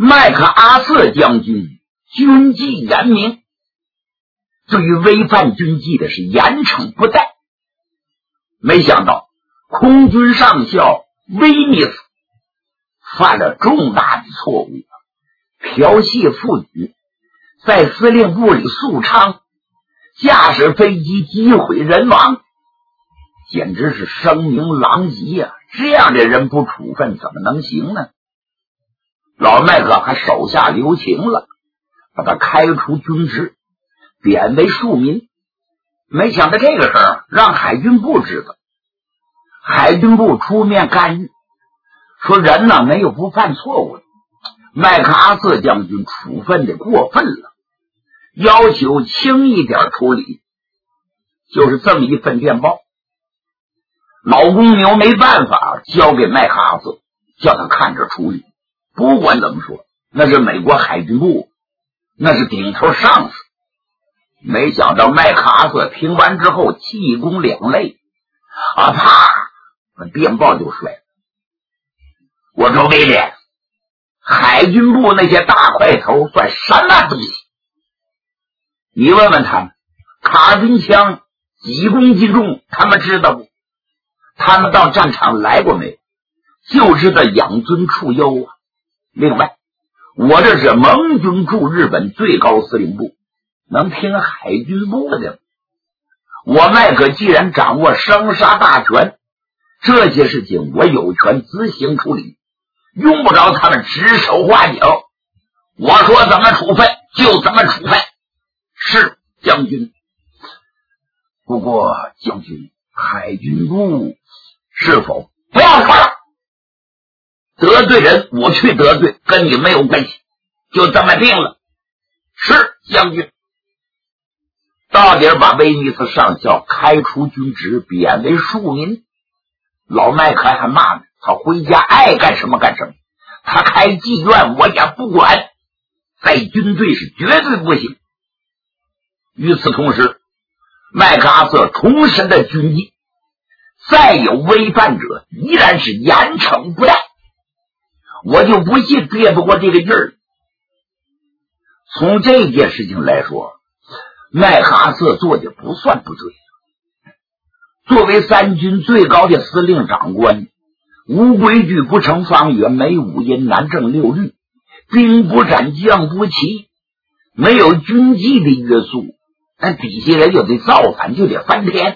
麦克阿瑟将军军纪严明，对于违反军纪的是严惩不贷。没想到空军上校威尼斯犯了重大的错误，剽窃妇女，在司令部里宿娼，驾驶飞机击毁人亡，简直是声名狼藉呀！这样的人不处分怎么能行呢？老麦克还手下留情了，把他开除军职，贬为庶民。没想到这个事儿让海军部知道，海军部出面干预，说人呢没有不犯错误的，麦克阿瑟将军处分的过分了，要求轻一点处理。就是这么一份电报，老公牛没办法，交给麦克阿瑟，叫他看着处理。不管怎么说，那是美国海军部，那是顶头上司。没想到麦克阿瑟听完之后气功两泪，啪，把电报就摔了。我说威廉，海军部那些大块头算什么东西？你问问他们，卡宾枪几公斤重，他们知道不？他们到战场来过没？就知道养尊处优啊。另外，我这是盟军驻日本最高司令部，能听海军部的吗？我麦克既然掌握生杀大权，这些事情我有权自行处理，用不着他们指手画脚。我说怎么处分就怎么处分。是将军。不过将军，海军部是否不要说了，得罪人我去得罪，跟你没有关系，就这么定了。是将军。到底把威尼斯上校开除军职，贬为庶民。老麦克还骂呢，他回家爱干什么干什么，他开妓院我也不管，在军队是绝对不行。与此同时，麦克阿瑟重申了军纪，再有违犯者依然是严惩不贷。我就不信憋不过这个劲儿。从这件事情来说，麦克阿瑟做的不算不对。作为三军最高的司令长官，无规矩不成方圆，没五音难正六律，兵不战将不齐，没有军纪的约束，那底下人有的造反就得翻天。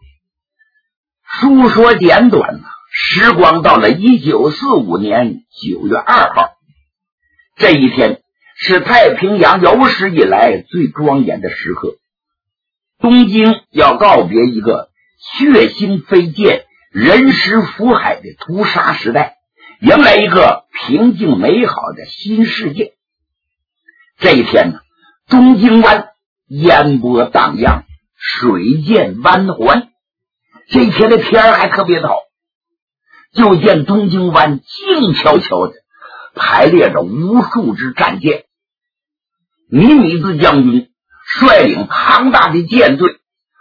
书说简短，时光到了1945年9月2号，这一天是太平洋有史以来最庄严的时刻。东京要告别一个血腥飞溅、人尸腐海的屠杀时代，迎来一个平静美好的新世界。这一天呢，东京湾烟波荡漾，水见湾环。这一天的天儿还特别的好，就见东京湾静悄悄的排列着无数支战舰。尼米兹将军率领庞大的舰队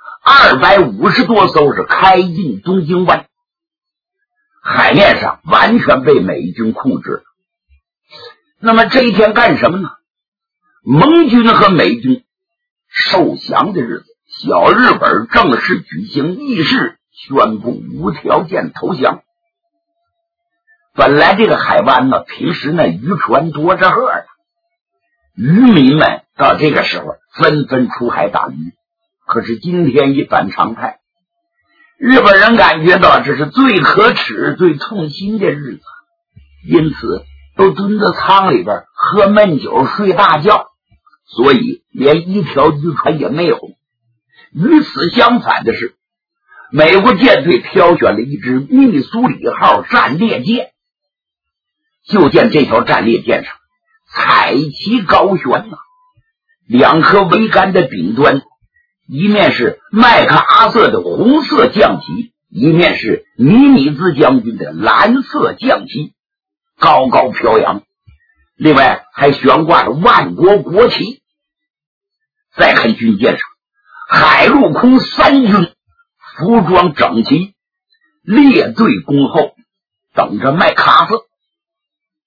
250多艘是开进东京湾，海面上完全被美军控制。那么这一天干什么呢？盟军和美军受降的日子，小日本正式举行议事，宣布无条件投降。本来这个海湾呢，平时呢渔船多着呵的，渔民们到这个时候纷纷出海打鱼。可是今天一反常态，日本人感觉到这是最可耻最痛心的日子，因此都蹲在舱里边喝闷酒睡大觉，所以连一条渔船也没有。与此相反的是，美国舰队挑选了一支密苏里号战列舰。就见这条战列舰上彩旗高悬啊，两颗桅杆的顶端，一面是麦克阿瑟的红色将旗，一面是尼米兹将军的蓝色将旗，高高飘扬。另外还悬挂着万国国旗。再看军舰上，海陆空三军服装整齐，列队恭候，等着麦克阿瑟。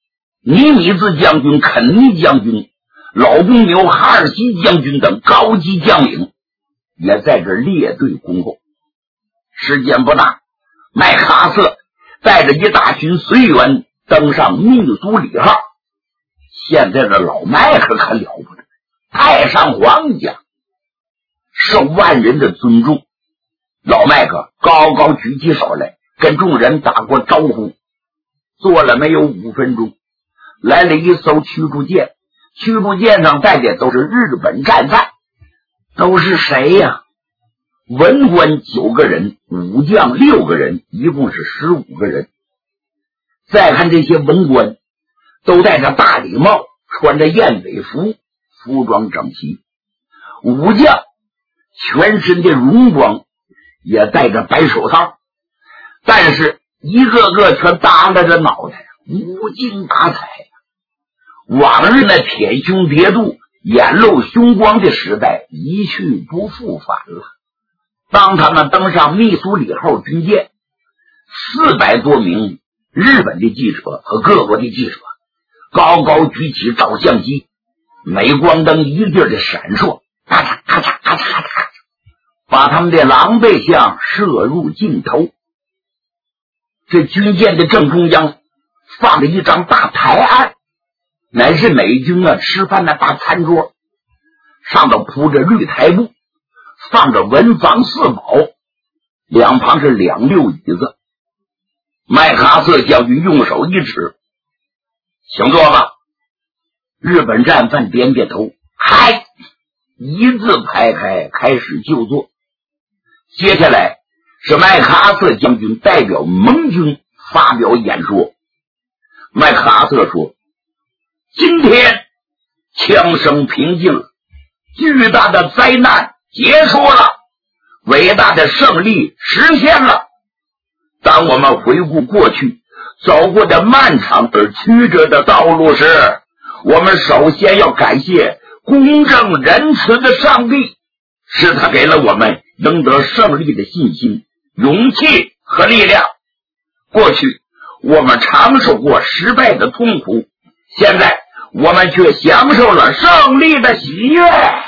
尼米兹将军、肯尼将军、老公牛、哈尔西将军等高级将领也在这列队恭候。时间不大，麦克阿瑟带着一大群随员登上密苏里号。现在的老麦克可了不得，太上皇家，受万人的尊重。老麦克高高举起手来，跟众人打过招呼。坐了没有5分钟，来了一艘驱逐舰，驱逐舰上带的都是日本战犯。都是谁呀？文官9个人，武将6个人，一共是15个人。再看这些文官，都戴着大礼帽，穿着燕尾服，服装整齐。武将全身的戎装，也戴着白手套，但是一个个全耷拉着脑袋，无精打采。往日那铁胸叠肚、眼露凶光的时代一去不复返了。当他们登上密苏里号军舰，400多名日本的记者和各国的记者高高举起照相机，镁光灯一地的闪烁，咔嚓咔嚓咔嚓咔嚓，把他们的狼狈相射入镜头。这军舰的正中央放着一张大台案，乃是美军吃饭的大餐桌，上头铺着绿台布，放着文房四宝，两旁是2溜椅子。麦克阿瑟将军用手一指，请坐吧。日本战犯点点头，嗨，一字排开，开始就坐。接下来是麦克阿瑟将军代表盟军发表演说。麦克阿瑟说，今天枪声平静了，巨大的灾难结束了，伟大的胜利实现了。当我们回顾过去走过的漫长而曲折的道路时，我们首先要感谢公正仁慈的上帝，是他给了我们赢得胜利的信心、勇气和力量。过去我们尝受过失败的痛苦，现在我们却享受了胜利的喜悦。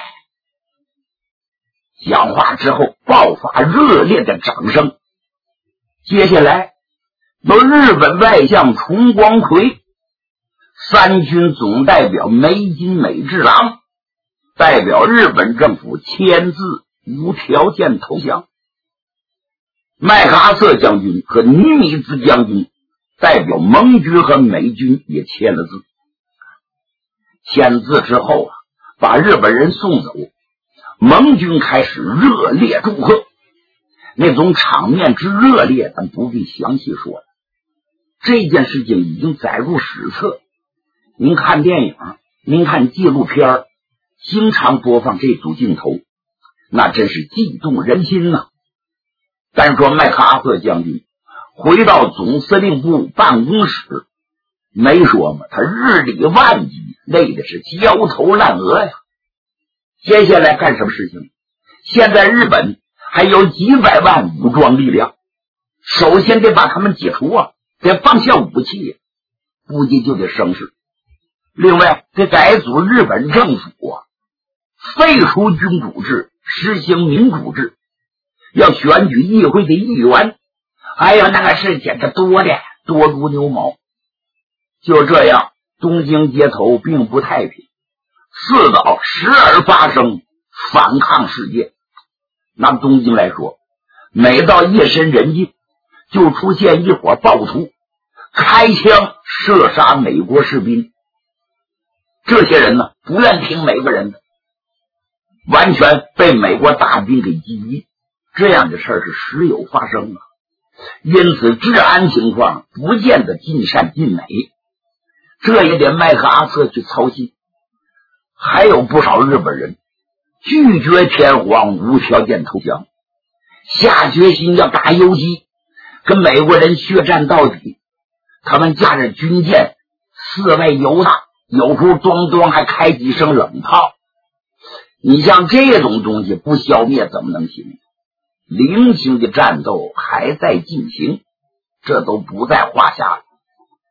讲话之后爆发热烈的掌声。接下来由日本外相重光葵、三军总代表梅津美治郎代表日本政府签字无条件投降。麦克阿瑟将军和尼米兹将军代表盟军和美军也签了字。签字之后把日本人送走，盟军开始热烈祝贺。那种场面之热烈，咱不必详细说了。这件事情已经载入史册。您看电影，您看纪录片，经常播放这组镜头，那真是激动人心呐。单说麦克阿瑟将军回到总司令部办公室，没说嘛，他日理万机，累的是焦头烂额呀。接下来干什么事情？现在日本还有几百万武装力量，首先得把他们解除得放下武器，估计就得生事。另外得改组日本政府废除君主制，实行民主制，要选举议会的议员，还有那个事情这多的多如牛毛。就这样，东京街头并不太平，四岛时而发生反抗事件。拿东京来说，每到夜深人静，就出现一伙暴徒开枪射杀美国士兵。这些人呢，不愿听美国人的，完全被美国大兵给击毙。这样的事是时有发生因此治安情况不见得尽善尽美，这也得麦克阿瑟去操心。还有不少日本人拒绝天皇无条件投降，下决心要打游击，跟美国人血战到底。他们驾着军舰四外游荡，有时候咚咚还开几声冷炮。你像这种东西不消灭怎么能行？零星的战斗还在进行，这都不在话下了。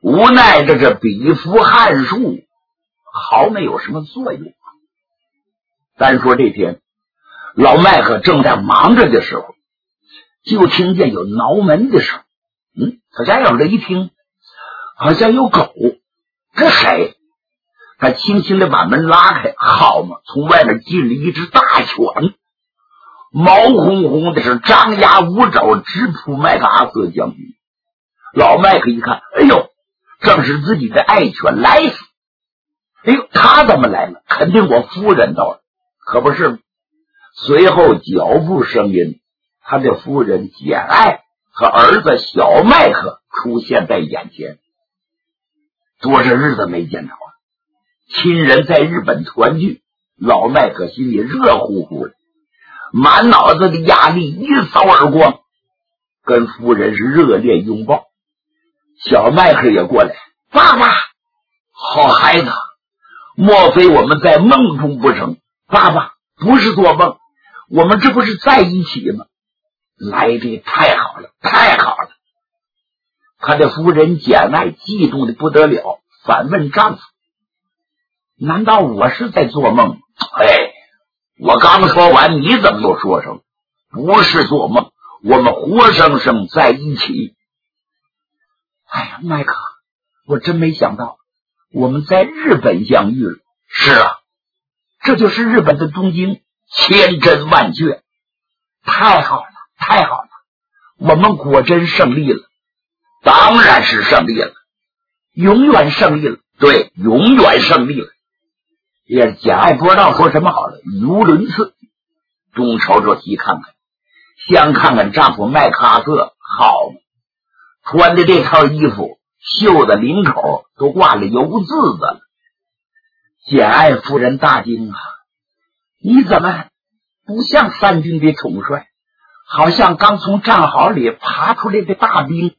无奈这是笔符汉术，毫没有什么作用。单说这天，老麦克正在忙着的时候，就听见有挠门的声。他家有这一听，好像有狗。这谁？他轻轻地把门拉开，好嘛，从外面进了一只大犬，毛烘烘的，是张牙舞爪，直扑麦克阿瑟将军。老麦克一看，哎呦，正是自己的爱犬莱斯。哎呦，他怎么来了？肯定我夫人到了，可不是吗？随后脚步声音，他的夫人简爱和儿子小麦克出现在眼前。多少日子没见着了，亲人在日本团聚，老麦克心里热乎乎的，满脑子的压力一扫而光，跟夫人是热烈拥抱。小麦克也过来，爸爸，好孩子，莫非我们在梦中不成？爸爸，不是做梦，我们这不是在一起吗？来的太好了，太好了。他的夫人简爱激动的不得了，反问丈夫，难道我是在做梦？我刚说完，你怎么又说上？不是做梦，我们活生生在一起。哎呀，麦克，我真没想到我们在日本相遇了。是啊，这就是日本的东京，千真万确。太好了，太好了，我们果真胜利了。当然是胜利了，永远胜利了。对，永远胜利了。也简爱不知道说什么好了，语无伦次，东瞅瞅西看看，先看看丈夫麦克阿瑟，好嘛，穿的这套衣服袖子领口都挂了油渍子了。简爱夫人大惊啊，你怎么不像三军的统帅，好像刚从战壕里爬出来的大兵？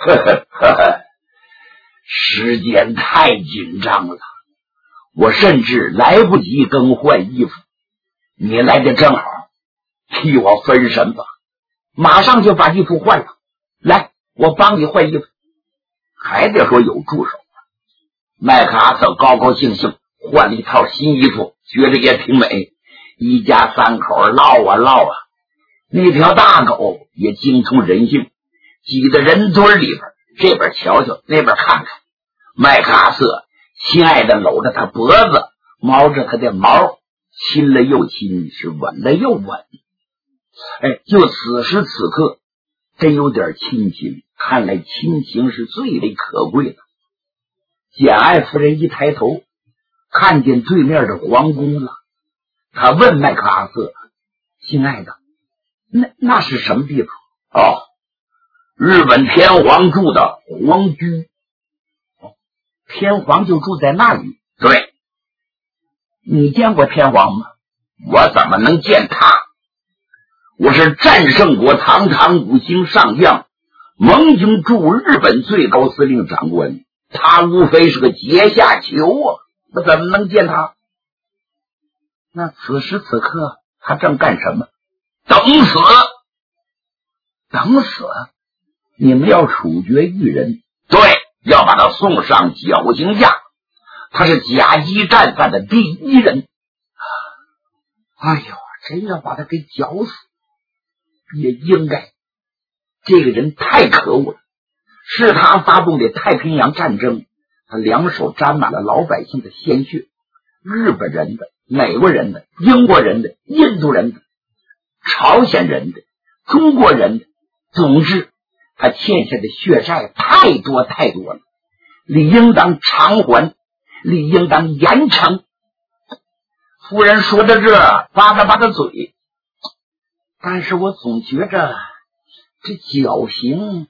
时间太紧张了，我甚至来不及更换衣服，你来的正好，替我分身吧，马上就把衣服换了。来，我帮你换衣服。还得说有助手。麦克阿瑟高高兴兴换了一套新衣服，觉得也挺美。一家三口唠啊唠啊，那条大狗也精通人性，挤在人堆里边，这边瞧瞧，那边看看。麦克阿瑟亲爱的搂着他脖子，毛着他的毛，亲了又亲，是吻了又吻。就此时此刻真有点亲情，看来亲情是最为可贵的。简爱夫人一抬头，看见对面的皇宫了，他问麦克阿瑟，亲爱的，那是什么地方？日本天皇住的皇居。天皇就住在那里？对。你见过天皇吗？我怎么能见他？我是战胜国堂堂五星上将，盟军驻日本最高司令长官，他无非是个阶下囚啊，我怎么能见他？那此时此刻他正干什么？等死。等死？你们要处决裕仁？对，要把他送上绞刑架，他是甲级战犯的第一人。哎呦，真要把他给绞死也应该，这个人太可恶了，是他发动的太平洋战争，他两手沾满了老百姓的鲜血，日本人的、美国人的、英国人的、印度人的、朝鲜人的、中国人的，总之他欠下的血债太多太多了，理应当偿还，理应当严惩。夫人说到这，扒拉扒拉嘴，但是我总觉着这绞刑，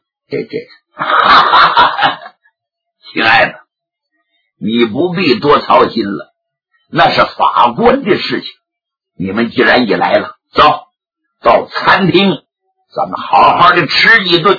亲爱的，你不必多操心了，那是法官的事情。你们既然也来了，走到餐厅，咱们好好的吃一顿。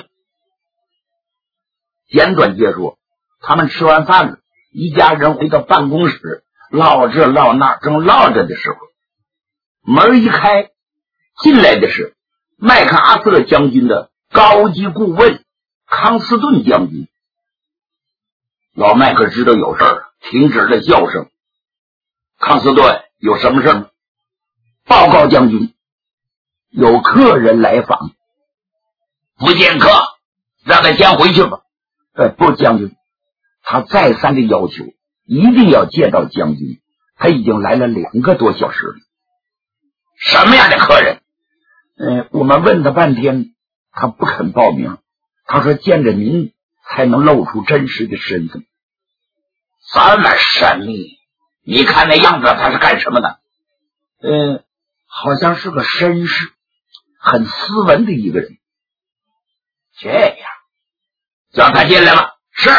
简短结束，他们吃完饭了，一家人回到办公室，唠这唠那，正唠着的时候，门一开，进来的是麦克阿瑟将军的高级顾问康斯顿将军。 老麦克知道有事儿，停止了叫声。康斯顿，有什么事吗？报告将军，有客人来访。不见客，让他先回去吧。不，将军，他再三的要求一定要见到将军，他已经来了2个多小时了。什么样的客人？我们问他半天，他不肯报名。他说见着您才能露出真实的身份。这么神秘，你看那样子他是干什么的？好像是个绅士，很斯文的一个人。这样，叫他进来了。是。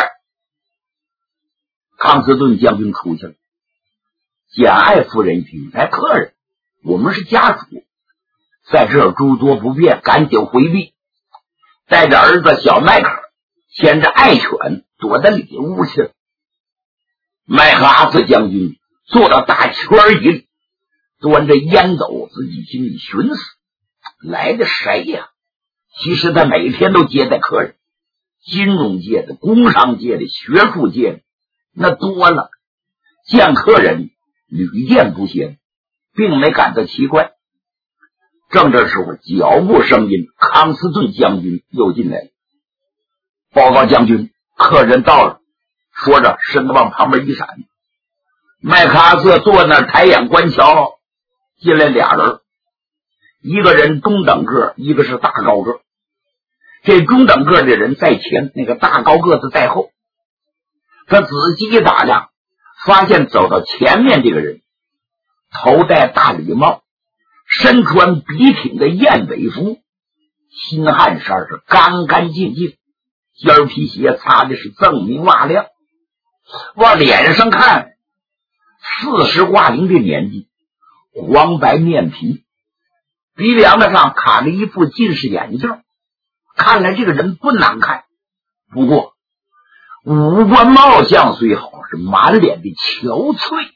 康斯顿将军出去了。简爱夫人一听，来客人，我们是家属，在这儿诸多不便，赶紧回避，带着儿子小麦克牵着爱犬躲到里屋去了。麦克阿瑟将军坐到大圈椅里，端着烟斗，自己心里寻思，来的谁呀？其实他每天都接待客人，金融界的、工商界的、学术界的，那多了，见客人屡见不鲜，并没感到奇怪。正这时候，脚步声音，康斯顿将军又进来了。报告将军，客人到了。说着，身子往旁边一闪。麦克阿瑟坐那儿抬眼观瞧，进来俩人，一个人中等个，一个是大高个。这中等个的人在前，那个大高个子在后。他仔细一打量，发现走到前面这个人头戴大礼帽，身穿笔挺的燕尾服，新汗衫是干干净净，尖皮鞋擦的是锃明瓦亮。往脸上看，40挂零的年纪，黄白面皮，鼻梁子上卡了一副近视眼镜，看来这个人不难看。不过五官貌相虽好，是满脸的憔悴。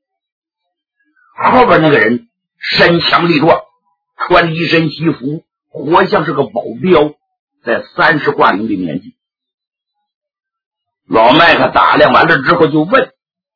后边那个人身强力壮，穿了一身西服，活像是个保镖，在30挂零的年纪。老麦克打量完了之后就问：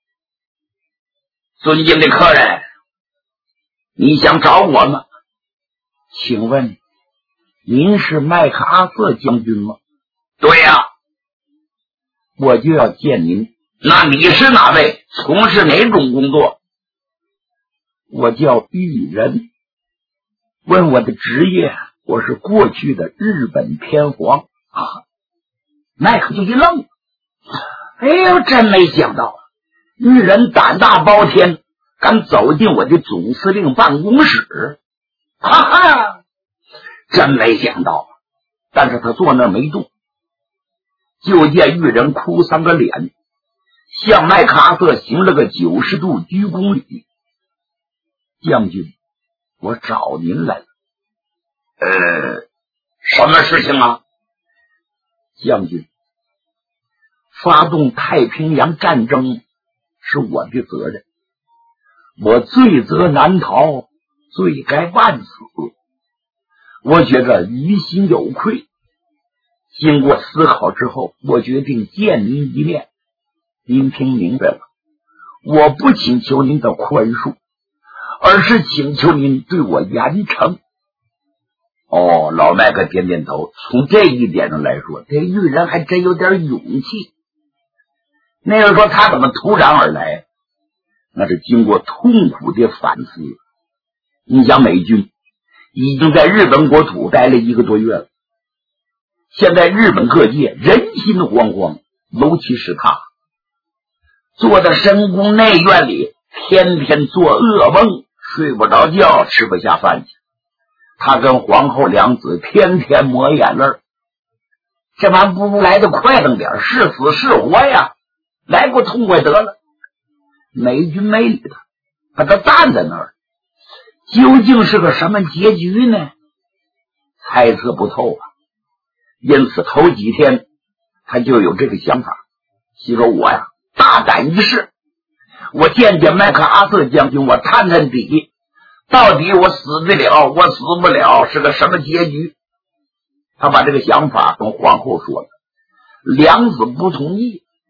尊敬的客人，你想找我吗？请问您是麦克阿瑟将军吗？对呀。我就要见您。那你是哪位？从事哪种工作？我叫玉人。问我的职业，我是过去的日本天皇。麦克就一愣，哎呦，真没想到，玉人胆大包天，敢走进我的总司令办公室。哈哈，真没想到。但是他坐那儿没动，就见玉人哭丧个脸，向麦克阿瑟行了个90度鞠躬礼。将军，我找您来了。什么事情啊？将军，发动太平洋战争是我的责任，我罪责难逃，罪该万死。我觉着于心有愧，经过思考之后，我决定见您一面。您听明白了，我不请求您的宽恕，而是请求您对我严惩。老麦克点点头，从这一点上来说，这玉人还真有点勇气。那人说他怎么突然而来？那是经过痛苦的反思。你想，美军已经在日本国土待了1个多月了，现在日本各界人心惶惶，尤其是他坐在深宫内院里，天天做噩梦，睡不着觉，吃不下饭去。他跟皇后娘子天天抹眼泪，这玩意儿不如来得快冷点，是死是活呀，来过痛快得了。美军没理他，把他站在那儿，究竟是个什么结局呢？猜测不透啊。因此头几天他就有这个想法，心说我呀大胆一试，我见见麦克阿瑟将军，我探探底，到底我死得了，我死不了，是个什么结局。他把这个想法跟皇后说了，娘子不同意，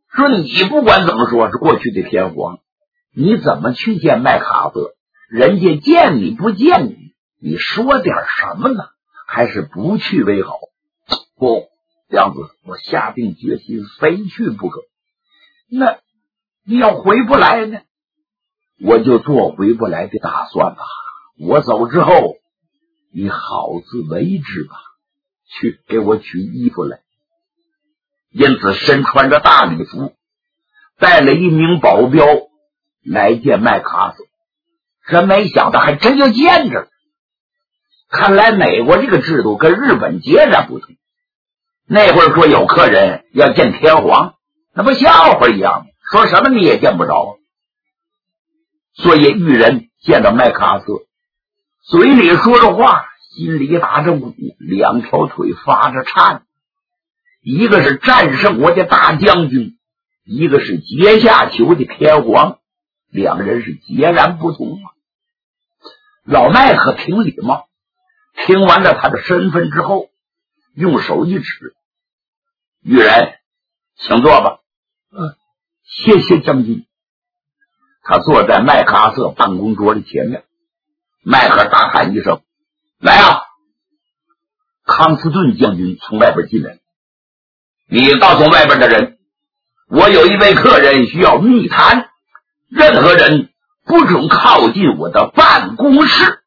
说你不管怎么说是过去的天皇，你怎么去见麦克阿瑟？人家见你不见你，你说点什么呢？还是不去为好。不，梁子，我下定决心非去不可。那你要回不来呢？我就做回不来的打算吧。我走之后，你好自为之吧。去给我取衣服来。因此身穿着大礼服，带了一名保镖来见麦克阿瑟。真没想到还真就见着了。看来美国这个制度跟日本截然不同。那会儿说有客人要见天皇，那不笑话一样吗？说什么你也见不着。所以裕仁见到麦克阿瑟，嘴里说着话，心里打着鼓，两条腿发着颤。一个是战胜我的大将军，一个是阶下囚的天皇，两人是截然不同啊。老麦克挺礼貌，听完了他的身份之后，用手一指，裕仁，请坐吧。谢谢将军。他坐在麦克阿瑟办公桌的前面。麦克大喊一声，来啊！康斯顿将军从外边进来，你告诉外边的人，我有一位客人需要密谈，任何人不准靠近我的办公室。